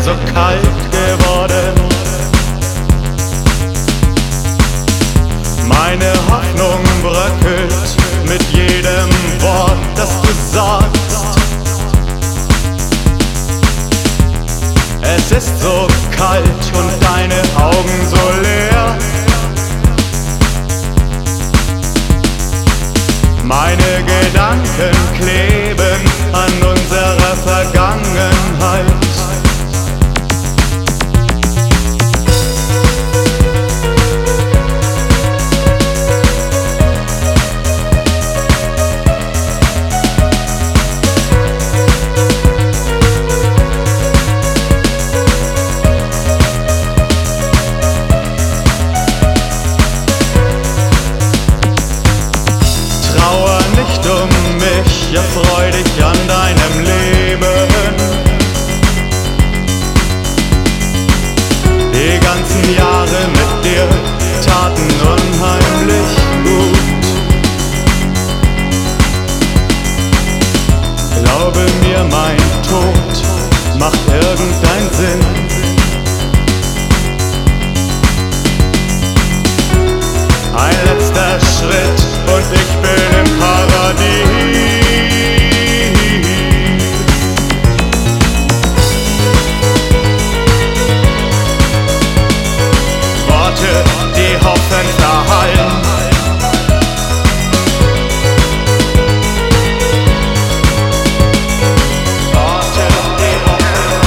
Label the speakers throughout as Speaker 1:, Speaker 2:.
Speaker 1: so kalt geworden. Meine Hoffnung bröckelt mit jedem Wort, das du sagst. Es ist so kalt und deine Augen so leer. Meine Gedanken kleben an unserer Vergangenheit. Trauer nicht um mich, erfreu dich an deinem Leben. Die ganzen Jahre mit dir taten unheimlich gut. Glaube mir, mein Tod macht irgendeinen Sinn. Ein letzter Schritt und ich bin im Paradies. Worte, die hoffend verhallen. Worte, die hoffend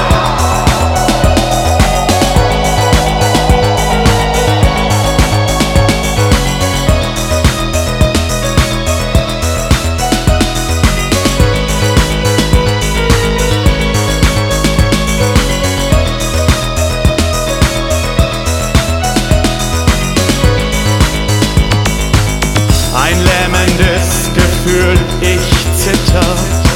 Speaker 1: ein lähmendes Gefühl, ich zitter.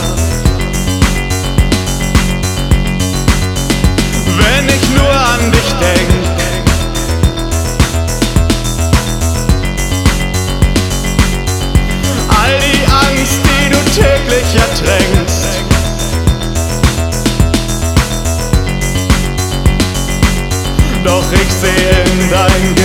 Speaker 1: Wenn ich nur an dich denk, all die Angst, die du täglich ertränkst. Doch ich sehe in dein